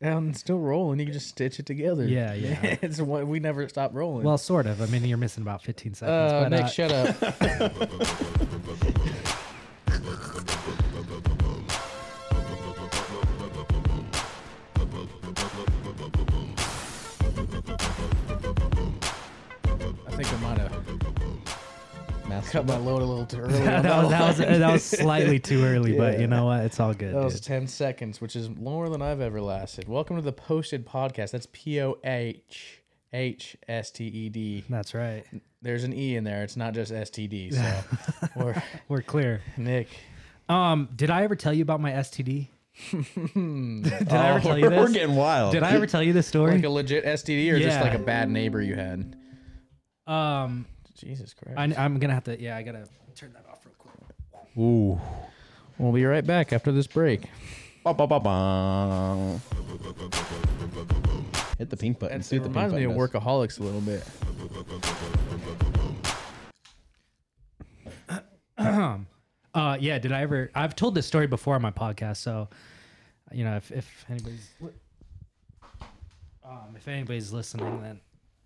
And it's still rolling. You can just stitch it together. Yeah. It's what we never stop rolling. Well, sort of. I mean, you're missing about 15 seconds. But, Nick, shut up. I think I might have cut my load a little too early. that was slightly too early, but Yeah. you know what? It's all good. That was Dude. 10 seconds, which is longer than I've ever lasted. Welcome to the Posted Podcast. That's POHHSTED. That's right. There's an E in there. It's not just STD. So We're clear. Nick. Did I ever tell you about my STD? Did I ever tell you this? We're getting wild. Did I ever tell you this story? Like a legit STD or just Yeah. like a bad neighbor you had? Um, Jesus Christ. I'm gonna have to. Yeah, I gotta turn that off real quick. Ooh. We'll be right back after this break. Ba-ba-ba-ba. Hit the pink button. See It what the pink reminds me of button does. Workaholics a little bit. Yeah. Did I ever? I've told this story before on my podcast, so you know if anybody's listening, then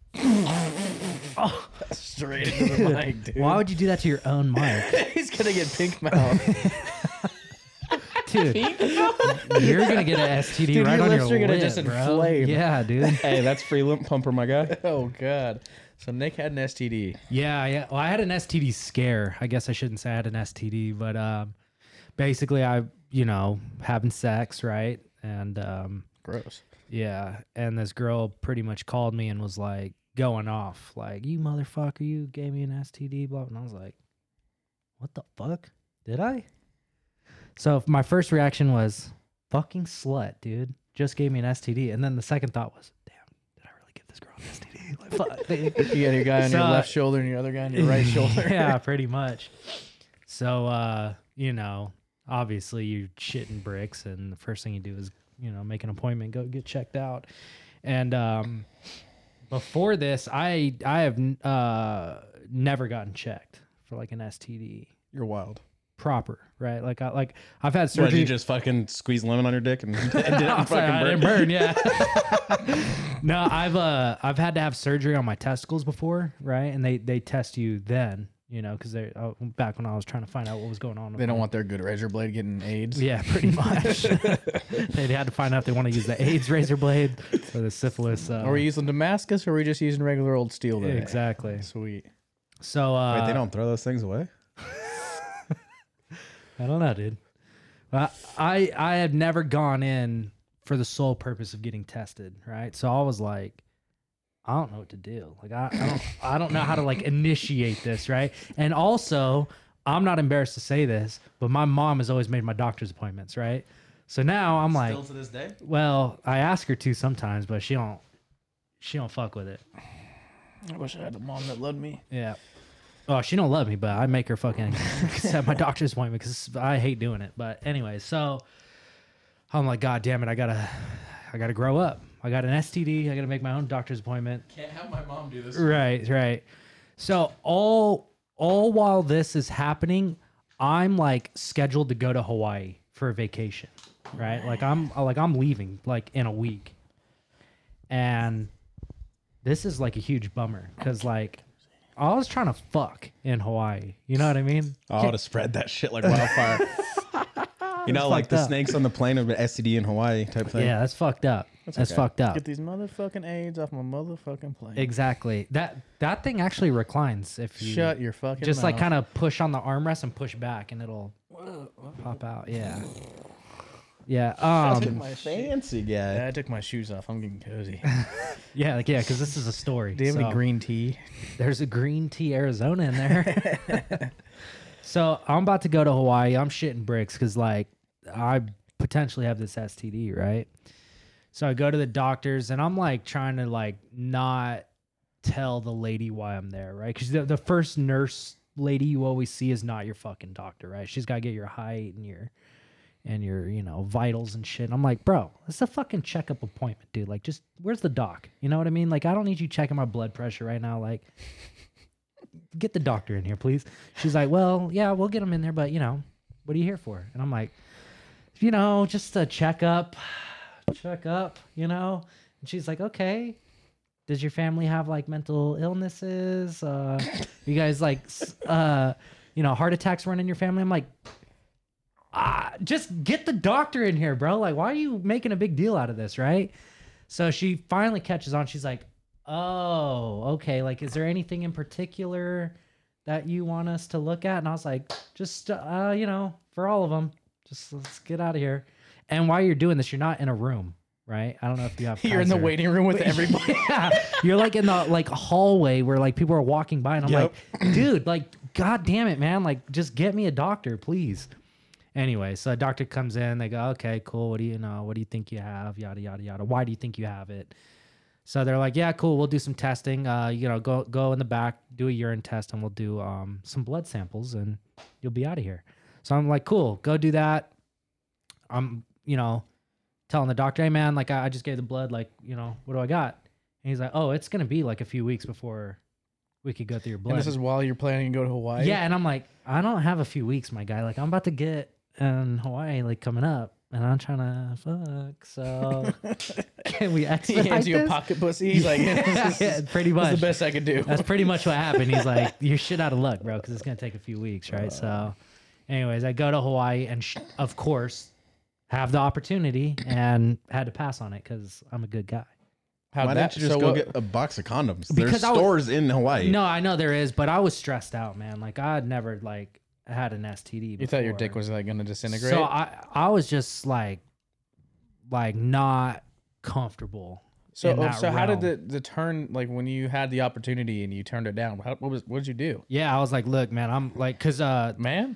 Straight into the mic, dude. why would you do that to your own mic, He's going to get pink mouth. dude? You're gonna get an STD Dude, right your on your lips are gonna lip, just bro. inflame. Yeah, dude. Hey, that's free lint pumper, my guy. Oh, God. So Nick had an STD. Yeah. Well, I had an STD scare. I guess I shouldn't say I had an STD, but basically, having sex, right? And Gross. yeah, and this girl pretty much called me and was like going off, like, "You motherfucker, you gave me an STD," blah. And I was like, "What the fuck? Did I?" So my first reaction was, "Fucking slut, dude! Just gave me an STD." And then the second thought was, "Damn, did I really give this girl an STD?" Like, fuck. You got your guy on your So- left shoulder and your other guy on your right shoulder. Yeah, pretty much. So, obviously you're shitting bricks, and the first thing you do is, make an appointment, go get checked out. And before this, I have never gotten checked for like an STD You're wild. proper, right? Like I've had What, surgery. did you just fucking squeeze lemon on your dick and it didn't I fucking didn't burn? burn, yeah. No, I've had to have surgery on my testicles before, right? And they test you then, because they back when I was trying to find out what was going on. They don't want their good razor blade getting AIDS. Yeah, pretty much. They had to find out if they want to use the AIDS razor blade or the syphilis. Are we using Damascus or are we just using regular old steel today? Exactly. Sweet. So Wait, they don't throw those things away? I don't know, dude. I had never gone in for the sole purpose of getting tested, right? So I was like, I don't know what to do. Like I don't know how to like initiate this, right? And also, I'm not embarrassed to say this, but my mom has always made my doctor's appointments, right? So now I'm like, Still to this day? well, I ask her to sometimes, but she don't fuck with it. I wish I had a mom that loved me. Yeah. Oh, she don't love me, but I make her fucking set my doctor's appointment because I hate doing it. But anyway, so I'm like, God damn it, I gotta grow up. I got an STD. I gotta make my own doctor's appointment. Can't have my mom do this. Right. So all while this is happening, I'm like scheduled to go to Hawaii for a vacation. Right? Like I'm leaving like in a week. And this is like a huge bummer because like I was trying to fuck in Hawaii. You know what I mean? Oh, to spread that shit like wildfire. Like the fucked up. snakes on the plane of an STD in Hawaii type thing. Yeah, that's fucked up. That's okay. fucked up. Get these motherfucking AIDS off my motherfucking plane. Exactly. That thing actually reclines if you Shut your fucking just mouth. like kind of push on the armrest and push back and it'll pop out. Yeah. Yeah. Fancy guy. I took my shoes off. I'm getting cozy. Yeah, because this is a story. Do you have any So, green tea? There's a green tea Arizona in there. So I'm about to go to Hawaii. I'm shitting bricks because like I potentially have this STD, right? So I go to the doctors and I'm like trying to like not tell the lady why I'm there, right? Because the first nurse lady you always see is not your fucking doctor, right? She's got to get your height and your vitals and shit. And I'm like, bro, it's a fucking checkup appointment, dude. Like, just where's the doc? You know what I mean? Like, I don't need you checking my blood pressure right now. Like, get the doctor in here, please. She's like, well, yeah, we'll get him in there, but what are you here for? And I'm like, just a checkup, check up, you know? And she's like, okay. Does your family have like mental illnesses? You guys like, heart attacks run in your family? I'm like, just get the doctor in here, bro. Like, why are you making a big deal out of this, right? So she finally catches on. She's like, oh, okay. Like, is there anything in particular that you want us to look at? And I was like, just, for all of them, just let's get out of here. And while you're doing this, you're not in a room, right? I don't know if you have. You're in the waiting room with everybody. Yeah, you're like in the like hallway where like people are walking by, and I'm like, dude, like, god damn it, man, like, just get me a doctor, please. Anyway, so a doctor comes in. They go, okay, cool. What do you think you have? Yada yada yada. Why do you think you have it? So they're like, yeah, cool. We'll do some testing. Go in the back, do a urine test, and we'll do some blood samples, and you'll be out of here. So I'm like, cool, go do that. I'm, telling the doctor, hey man, like I just gave the blood, like, what do I got? And he's like, oh, it's gonna be like a few weeks before we could go through your blood. And this is while you're planning to go to Hawaii? Yeah, and I'm like, I don't have a few weeks, my guy. Like, I'm about to get in Hawaii, like, coming up, and I'm trying to fuck. So can we expedite He hands you a this? pocket pussy. He's like, Yeah, pretty much. This is the best I could do. That's pretty much what happened. He's like, you're shit out of luck, bro, because it's gonna take a few weeks, right? So, anyways, I go to Hawaii, and of course, have the opportunity, and had to pass on it because I'm a good guy. Why don't you just go get a box of condoms? There's stores in Hawaii. No, I know there is, but I was stressed out, man. Like, I had never like had an STD before. You thought your dick was like gonna disintegrate? So I was just like not comfortable. So how did the turn, like, when you had the opportunity and you turned it down? What did you do? Yeah, I was like, look, man, I'm like, cause man.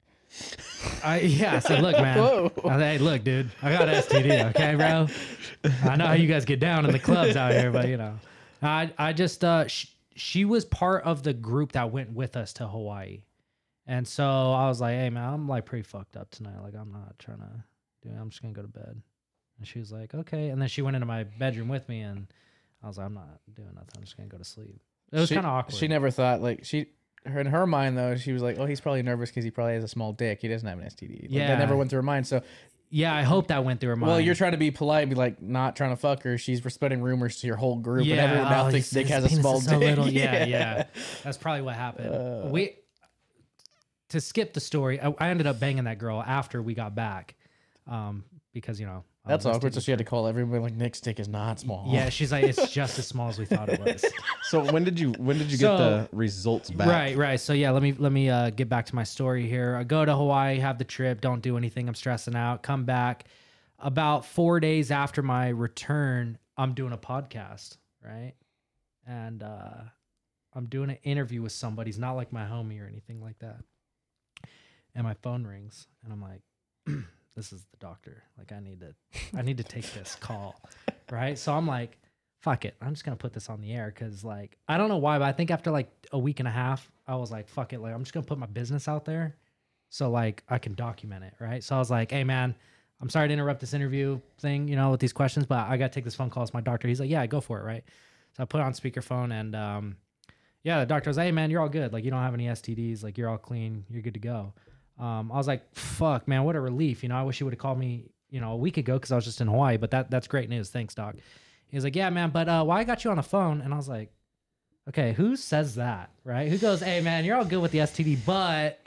I said, look, man. I said, hey, look, dude, I got STD, okay, bro. I know how you guys get down in the clubs out here, but I just she was part of the group that went with us to Hawaii, and so I was like, hey, man, I'm like pretty fucked up tonight. Like, I'm not trying to do it. I'm just gonna go to bed. And she was like, okay. And then she went into my bedroom with me, and I was like, I'm not doing nothing. I'm just gonna go to sleep. It was kind of awkward. She never thought, like, in her mind, though, she was like, oh, he's probably nervous because he probably has a small dick. He doesn't have an STD. Like, Yeah. That never went through her mind. So, yeah, I hope that went through her mind. well, you're trying to be polite and be like, not trying to fuck her. She's spreading rumors to your whole group. Yeah, And everyone now thinks Dick has a small dick. Little. Yeah. That's probably what happened. To skip the story, I ended up banging that girl after we got back, because That's awkward. So she had to call everybody like, Nick's dick is not small. Yeah, she's like, it's just as small as we thought it was. So when did you get the results back? Right. So yeah, let me get back to my story here. I go to Hawaii, have the trip, don't do anything. I'm stressing out. Come back. About 4 days after my return, I'm doing a podcast, right? And I'm doing an interview with somebody. He's not like my homie or anything like that. And my phone rings, and I'm like, this is the doctor. Like, I need to take this call, right? So I'm like, fuck it. I'm just going to put this on the air because, like, I don't know why, but I think after, like, a week and a half, I was like, fuck it. Like, I'm just going to put my business out there so, like, I can document it, right? So I was like, hey, man, I'm sorry to interrupt this interview thing, with these questions, but I got to take this phone call. It's my doctor. He's like, yeah, go for it, right? So I put it on speakerphone, and, the doctor was like, hey, man, you're all good. Like, you don't have any STDs. Like, you're all clean. You're good to go. I was like, fuck, man, what a relief. I wish you would have called me, a week ago because I was just in Hawaii, but that's great news. Thanks, doc. He was like, yeah, man, but why I got you on the phone? And I was like, okay, who says that, right? Who goes, hey, man, you're all good with the STD, but...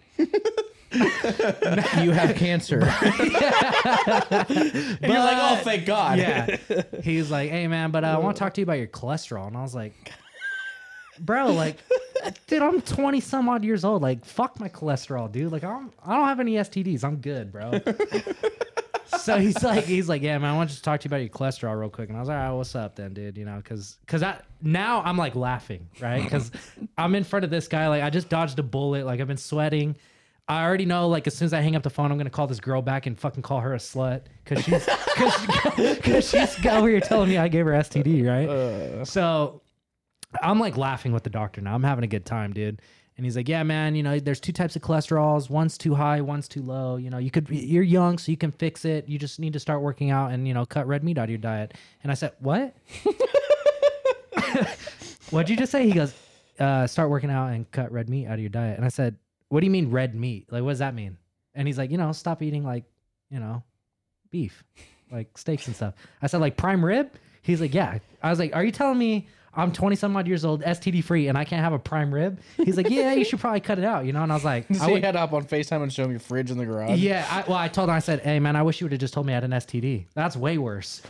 you have cancer. And you're like, oh, thank God. Yeah. He's like, hey, man, but I want to talk to you about your cholesterol. And I was like... Bro, like, dude, I'm 20 some odd years old. Like, fuck my cholesterol, dude. Like, I don't have any STDs. I'm good, bro. So he's like, yeah, man, I want to just talk to you about your cholesterol real quick. And I was like, all right, what's up then, dude? Because now I'm like laughing, right? Because I'm in front of this guy. Like, I just dodged a bullet. Like, I've been sweating. I already know, like, as soon as I hang up the phone, I'm going to call this girl back and fucking call her a slut. Because she's over here telling me I gave her STD, right? So... I'm like laughing with the doctor now. I'm having a good time, dude. And he's like, yeah, man, there's two types of cholesterols. One's too high, one's too low. You're young, so you can fix it. You just need to start working out and, cut red meat out of your diet. And I said, what? What'd you just say? He goes, start working out and cut red meat out of your diet. And I said, what do you mean red meat? Like, what does that mean? And he's like, stop eating like, beef. like steaks and stuff. I said, like prime rib? He's like, yeah. I was like, are you telling me I'm 20 some odd years old, STD free, and I can't have a prime rib? He's like, yeah, you should probably cut it out, you know? And I was like, so you had to hop on FaceTime and show him your fridge in the garage? Yeah. I told him, I said, hey, man, I wish you would have just told me I had an STD. That's way worse.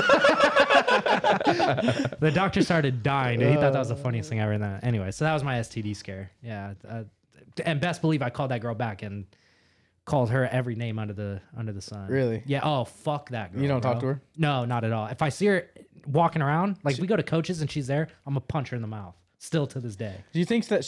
The doctor started dying. Dude. He thought that was the funniest thing ever. Anyway, so that was my STD scare. Yeah. And best believe I called that girl back and called her every name under the sun. Really? Yeah. Oh, fuck that girl. You don't talk to her? No, not at all. If I see her walking around, like we go to Coach's and she's there, I'm gonna punch her in the mouth. Still to this day. Do you think that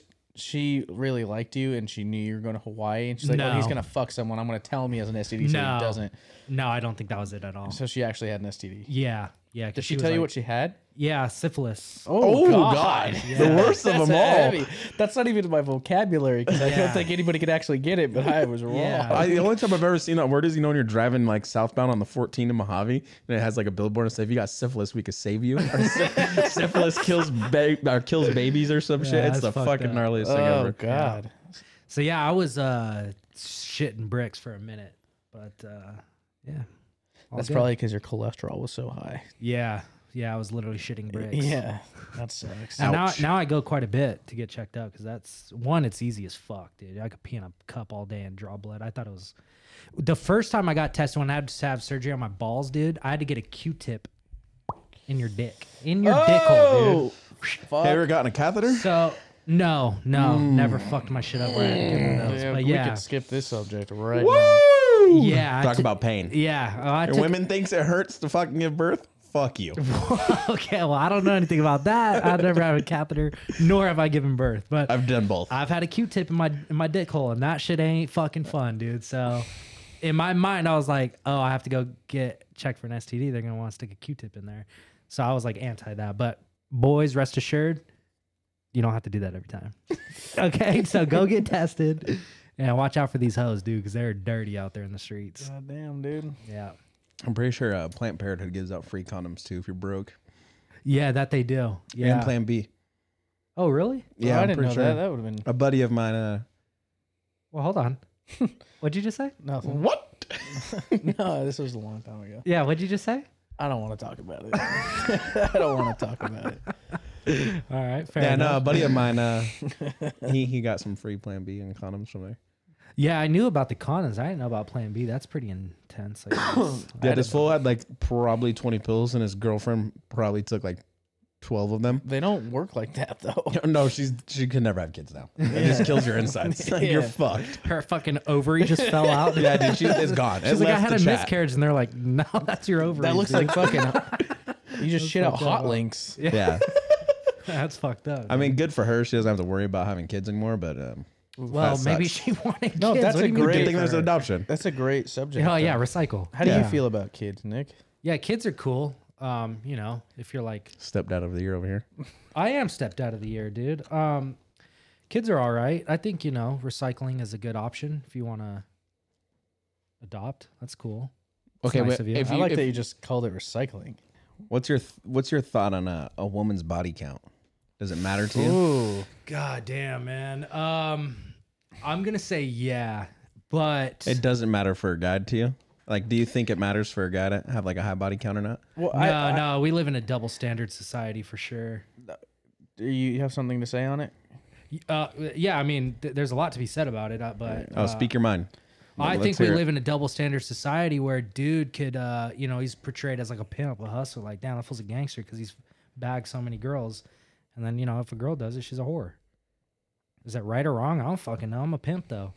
she really liked you and she knew you were going to Hawaii and she's like, oh, he's gonna fuck someone. I'm gonna tell him he has an STD so he doesn't. No, I don't think that was it at all. So she actually had an STD. Yeah. Yeah. Did she tell you what she had? Yeah, syphilis. Oh God. Yeah. The worst of them all. Heavy. That's not even in my vocabulary because I don't think anybody could actually get it, but I was wrong. Yeah. The only time I've ever seen that word is, when you're driving like southbound on the 14 to Mojave and it has like a billboard and says, if you got syphilis, we could save you. Or syphilis kills babies or some shit. It's the fucking gnarliest thing ever. Oh God. Yeah. So yeah, I was shitting bricks for a minute, but yeah. That's probably because your cholesterol was so high. Yeah. Yeah, I was literally shitting bricks. Yeah, that sucks. And now I go quite a bit to get checked out because that's one. It's easy as fuck, dude. I could pee in a cup all day and draw blood. I thought it was the first time I got tested when I had to have surgery on my balls, dude. I had to get a Q-tip in your dick, dick hole, dude. Fuck. Have you ever gotten a catheter? So no, never fucked my shit up where I had to get one of those. Yeah, But we yeah, could skip this subject right Woo! now. yeah. Talk about pain. Yeah, And women thinks it hurts to fucking give birth. Fuck you. Okay, well, I don't know anything about that. I've never had a catheter, nor have I given birth. But I've done both. I've had a Q-tip in my dick hole, and that shit ain't fucking fun, dude. So in my mind, I was like, oh, I have to go get checked for an STD. They're gonna want to stick a Q-tip in there. So I was like anti that. But boys, rest assured, you don't have to do that every time. Okay, so go get tested and watch out for these hoes, dude, because they're dirty out there in the streets. God damn, dude. Yeah. I'm pretty sure Planned Parenthood gives out free condoms too if you're broke. Yeah, that they do. Yeah. And Plan B. Oh, really? Yeah, I I'm didn't pretty know sure. that. That would have been A buddy of mine. Well, hold on. What'd you just say? nothing. What? No, this was a long time ago. Yeah, what'd you just say? I don't want to talk about it. I don't want to talk about it. All right, fair Yeah, no, enough. a buddy of mine. He got some free Plan B and condoms from there. Yeah, I knew about the condoms. I didn't know about Plan B. That's pretty intense. I guess. Yeah, this fool had like probably 20 pills, and his girlfriend probably took like 12 of them. They don't work like that though. No, she could never have kids now. It just kills your insides. Like, you're Yeah. fucked. Her fucking ovary just fell out. Yeah, dude, it's gone. She's like, I had a miscarriage, and they're like, no, that's your ovary. That looks like fucking. You just shit out fucked up. hot links. Yeah. That's fucked up. I mean, good for her. She doesn't have to worry about having kids anymore, but well, that maybe sucks. she wanted No, kids. that's What a do you mean great good good thing for there's her? an adoption. That's a great subject. Oh yeah, though. recycle. How do you Yeah. feel about kids, Nick? Yeah, kids are cool. You know, if you're like, Stepped out of the year over here. I am stepped out of the year, dude. Kids are all right. I think, you know, recycling is a good option if you want to adopt. That's cool. It's Okay, nice but of you. if I you, like if- that you just called it recycling. what's your thought on a woman's body count? Does it matter to you? Ooh. God damn, man. I'm gonna say yeah, but It doesn't matter for a guy to you. Like, do you think it matters for a guy to have like a high body count or not? Well, no, we live in a double standard society for sure. Do you have something to say on it? Yeah, I mean, there's a lot to be said about it, but Speak your mind. I Let's think we hear it. live in a double standard society where dude could, you know, he's portrayed as like a pimp, a hustler, like, damn, that fool's a gangster because he's bagged so many girls. And then, you know, if a girl does it, she's a whore. Is that right or wrong? I don't fucking know. I'm a pimp, though.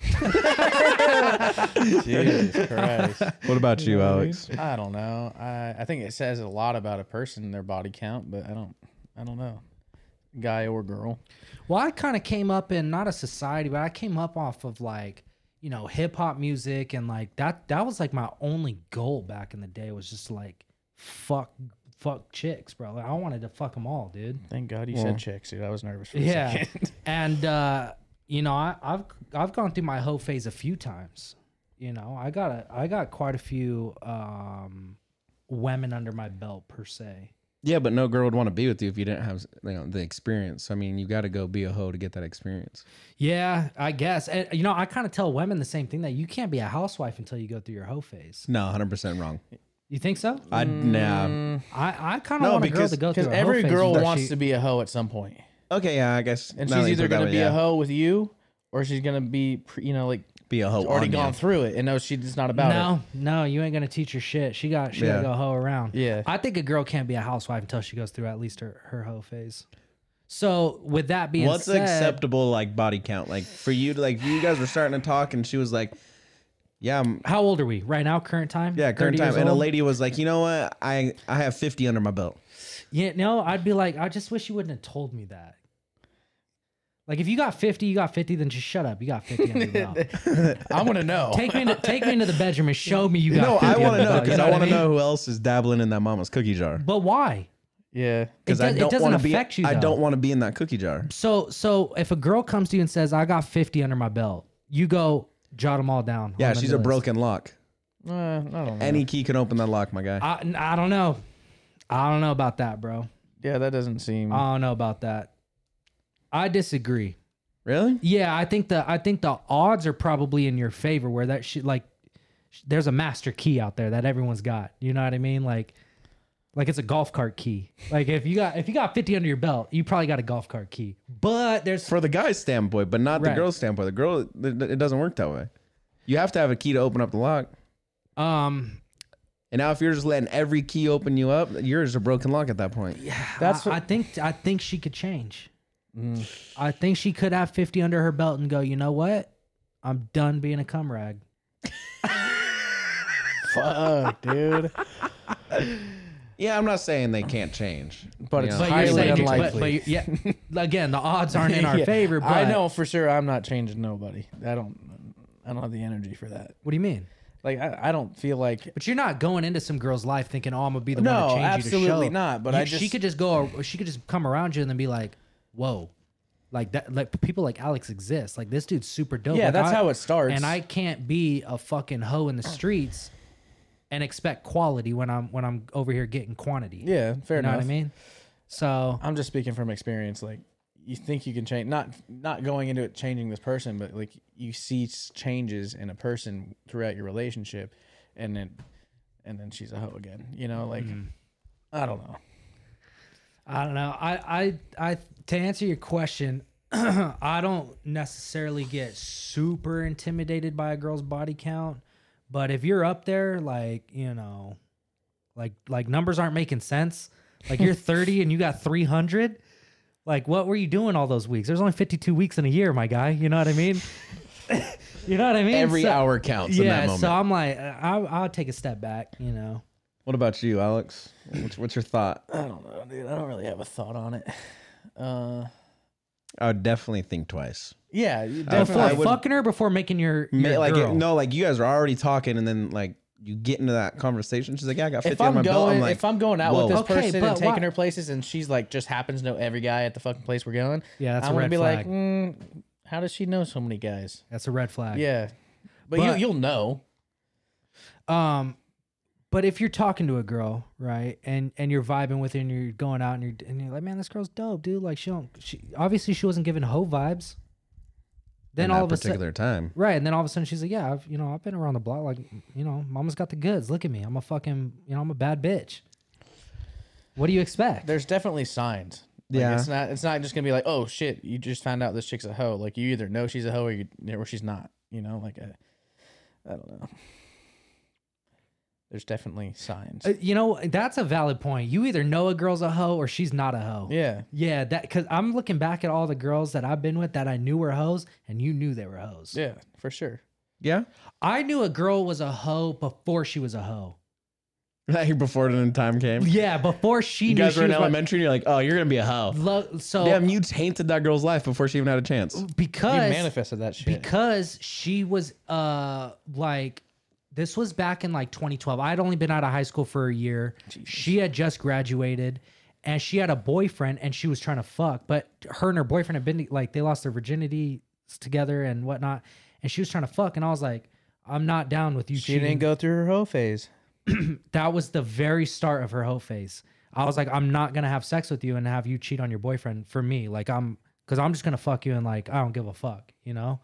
Jesus Christ. What about you, Alex? I don't know. I think it says a lot about a person, their body count, but I don't know. Guy or girl. Well, I kind of came up in not a society, but I came up off of like, you know, hip hop music and like that was like my only goal back in the day was just like fuck chicks, bro. Like, I wanted to fuck them all, dude. Thank God you said chicks, dude. I was nervous for a Yeah. second. And you know, I've gone through my hoe phase a few times. You know, I got quite a few women under my belt per se. Yeah, but no girl would want to be with you if you didn't have the experience. I mean, you got to go be a hoe to get that experience. Yeah, I guess. And, you know, I kind of tell women the same thing that you can't be a housewife until you go through your hoe phase. No, 100% wrong. You think so? Nah. I kind of want a girl to go through. Because every girl wants to be a hoe at some point. Okay, yeah, I guess. And she's either going to be a hoe with you, or she's going to be, like be a hoe. Already gone through it, and no, she's not about it. No, you ain't going to teach her shit. She got to go hoe around. Yeah. I think a girl can't be a housewife until she goes through at least her hoe phase. So with that being what's said, acceptable like body count? Like for you to like you guys were starting to talk, and she was like, "Yeah, how old are we right now? Current time? Yeah, current time." And a lady was like, "You know what? I have 50 under my belt." Yeah, no, I'd be like, I just wish you wouldn't have told me that. Like, if you got 50, you got 50, then just shut up. You got 50 under your belt. I want to know. Take me into the bedroom and show me you got 50. I want to know because I want to know who else is dabbling in that mama's cookie jar. But why? Yeah, because it doesn't affect you. I don't want to be in that cookie jar. So if a girl comes to you and says, "I got 50 under my belt," you go jot them all down. Yeah, she's a broken lock. I don't know. Any key can open that lock, my guy. I don't know. I don't know about that, bro. Yeah, that doesn't seem. I don't know about that. I disagree. Really? Yeah, I think the odds are probably in your favor. Where that shit, like, there's a master key out there that everyone's got. You know what I mean? Like it's a golf cart key. Like if you got 50 under your belt, you probably got a golf cart key. But there's for the guy's standpoint, but not the girl's standpoint. The girl, it doesn't work that way. You have to have a key to open up the lock. And now if you're just letting every key open you up, you're just a broken lock at that point. Yeah, I think she could change. I think she could have 50 under her belt and go, you know what? I'm done being a cum rag. Fuck, dude. Yeah, I'm not saying they can't change, but it's highly unlikely. But yeah, again, the odds aren't in our favor. But I know for sure I'm not changing nobody. I don't have the energy for that. What do you mean? Like I don't feel like. But you're not going into some girl's life thinking, "Oh, I'm gonna be the one to change you." No, absolutely not. But she could just go. She could just come around you and then be like, "Whoa." Like that, like people like Alex exist. Like this dude's super dope. Yeah, like that's how it starts. And I can't be a fucking hoe in the streets and expect quality when I'm over here getting quantity. Yeah, fair enough. You know what I mean? So I'm just speaking from experience. Like you think you can change, not going into it changing this person, but like you see changes in a person throughout your relationship, and then she's a hoe again. You know, like I don't know. I to answer your question, I don't necessarily get super intimidated by a girl's body count, but if you're up there, like, you know, like numbers aren't making sense. Like you're 30 and you got 300. Like, what were you doing all those weeks? There's only 52 weeks in a year, my guy. You know what I mean? You know what I mean? Every hour counts in that moment. So I'm like, I'll take a step back, you know. What about you, Alex? What's your thought? I don't know, dude. I don't really have a thought on it. I would definitely think twice. Yeah, definitely. Before fucking her, before making your like girl. No, like you guys are already talking, and then like you get into that conversation. She's like, "Yeah, I got 50 on my belt." I'm like, if I'm going out with this person and taking her places, and she's like just happens to know every guy at the fucking place we're going, yeah, that's I'm a red flag. Like, how does she know so many guys? That's a red flag. Yeah, but you'll know. But if you're talking to a girl, right, and you're vibing with her, and you're going out, and you're like, man, this girl's dope, dude. Like she obviously she wasn't giving hoe vibes. Then all of a sudden, time, right? And then all of a sudden she's like, yeah, I've been around the block, like, you know, mama's got the goods. Look at me, I'm a fucking, I'm a bad bitch. What do you expect? There's definitely signs. Like, yeah, it's not just gonna be like, oh shit, you just found out this chick's a hoe. Like you either know she's a hoe or she's not. You know, like I don't know. There's definitely signs. That's a valid point. You either know a girl's a hoe or she's not a hoe. Yeah. Yeah, because I'm looking back at all the girls that I've been with that I knew were hoes, and you knew they were hoes. Yeah, for sure. Yeah? I knew a girl was a hoe before she was a hoe. Like before the time came? Yeah, before she you knew guys she were in was elementary, and you're like, oh, you're going to be a hoe. Damn, you tainted that girl's life before she even had a chance. Because... You manifested that shit. Because she was, like... This was back in like 2012. I had only been out of high school for a year. Jesus. She had just graduated, and she had a boyfriend, and she was trying to fuck. But her and her boyfriend had been like, they lost their virginity together and whatnot, and she was trying to fuck. And I was like, I'm not down with you. She didn't go through her hoe phase. That was the very start of her hoe phase. I was like, I'm not gonna have sex with you and have you cheat on your boyfriend for me. Like because I'm just gonna fuck you and like I don't give a fuck, you know.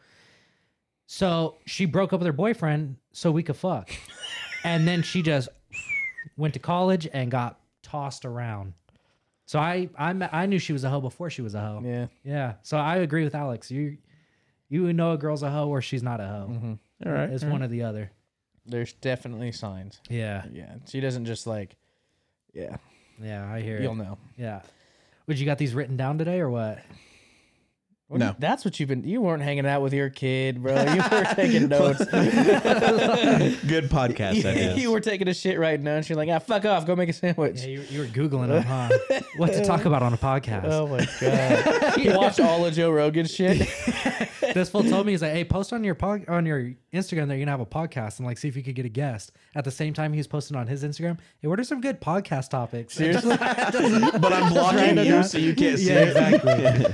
So she broke up with her boyfriend so we could fuck. And then she just went to college and got tossed around. So I knew she was a hoe before she was a hoe. Yeah. Yeah. So I agree with Alex. You know a girl's a hoe or she's not a hoe. Mm-hmm. All right. It's one or the other. There's definitely signs. Yeah. Yeah. She doesn't just like, yeah. Yeah, I hear You'll it. know. Yeah. Would you got these written down today or what? No. That's what you weren't hanging out with your kid, bro. You were taking notes. Good podcast idea. You were taking a shit right now, and you're like, fuck off, go make a sandwich. Yeah, you were Googling them, huh? What to talk about on a podcast. Oh my God. You watch all of Joe Rogan's shit. This fool told me, he's like, hey, post on your on your Instagram that you're gonna have a podcast and like see if you could get a guest. At the same time, he was posting on his Instagram, hey, what are some good podcast topics? Seriously? But I'm blocking you so you can't see it. exactly.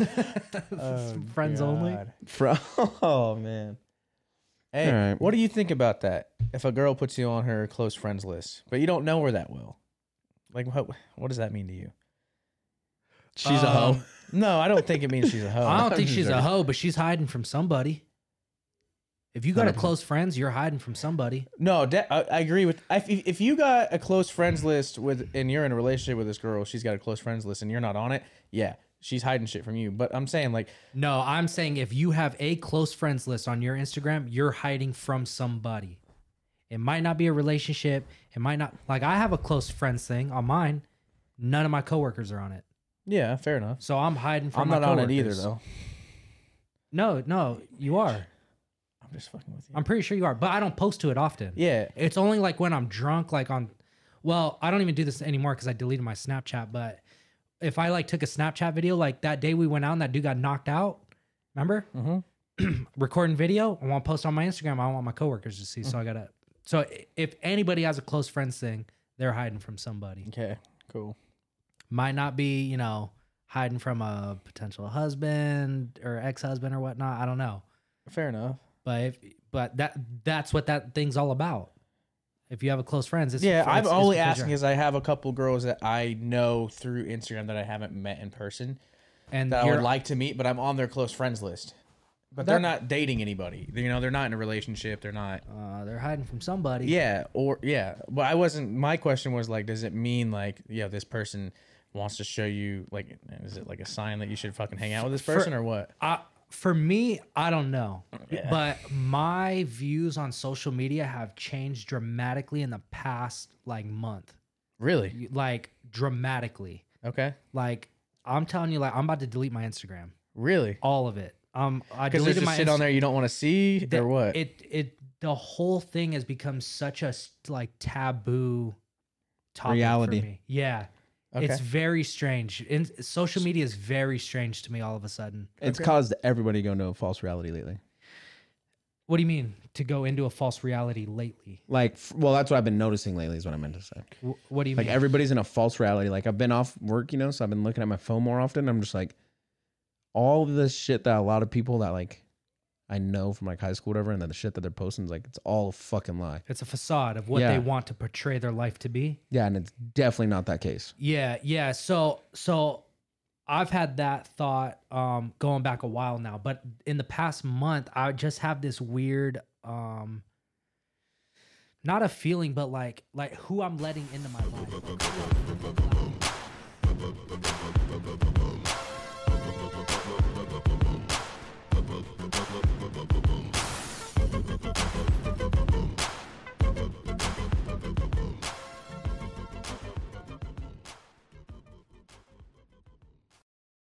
Oh, Friends only. God. Oh man. Hey, All right. what do you think about that? If a girl puts you on her close friends list, but you don't know her that well, like what does that mean to you? She's a hoe. No, I don't think it means she's a hoe. I don't think I'm she's a joking. hoe, but she's hiding from somebody. If you got a close friends, you're hiding from somebody. No, I agree with. If you got a close friends list and you're in a relationship with this girl, she's got a close friends list, and you're not on it. Yeah, she's hiding shit from you. But I'm saying like, No, I'm saying if you have a close friends list on your Instagram, you're hiding from somebody. It might not be a relationship. It might not. Like I have a close friends thing on mine. None of my coworkers are on it. yeah, fair enough. So I'm hiding from I'm my not on it coworkers. either, though. No, you are. I'm just fucking with you. I'm pretty sure you are, but I don't post to it often. Yeah, It's only like when I'm drunk, like on, well, I don't even do this anymore because I deleted my Snapchat. But if I like took a Snapchat video, like that day we went out and that dude got knocked out, remember? Mm-hmm. Recording video, I want to post on my Instagram. I don't want my coworkers to see. So I gotta. So if anybody has a close friends thing, they're hiding from somebody. Okay, cool. Might not be, hiding from a potential husband or ex-husband or whatnot. I don't know. Fair enough. But that's what that thing's all about. If you have a close friends, it's I'm it's only because asking you're- because I have a couple girls that I know through Instagram that I haven't met in person and that I you're- would like to meet, but I'm on their close friends list. But they're not dating anybody. They're not in a relationship. They're not. they're hiding from somebody. Yeah, But I wasn't. My question was like, does it mean like, this person wants to show you like, is it like a sign that you should fucking hang out with this person or what? For me, I don't know. Yeah. But my views on social media have changed dramatically in the past like month. Really? Like dramatically. Okay. Like I'm telling you, like I'm about to delete my Instagram. Really? All of it. I Because there's deleted just my shit on there you don't want to see or what? The whole thing has become such a like taboo topic Reality. for me. Yeah. Okay. It's very strange. Social media is very strange to me all of a sudden. It's caused everybody to go into a false reality lately. What do you mean to go into a false reality lately? Like, well, that's what I've been noticing lately is what I meant to say. What do you Like mean? everybody's in a false reality. Like I've been off work, so I've been looking at my phone more often. I'm just like, all of this shit that a lot of people that like I know from like high school, whatever, and then the shit that they're posting is like, it's all a fucking lie. It's a facade of what Yeah. they want to portray their life to be. Yeah, and it's definitely not that case. Yeah. So I've had that thought going back a while now, but in the past month, I just have this weird not a feeling, but like who I'm letting into my life.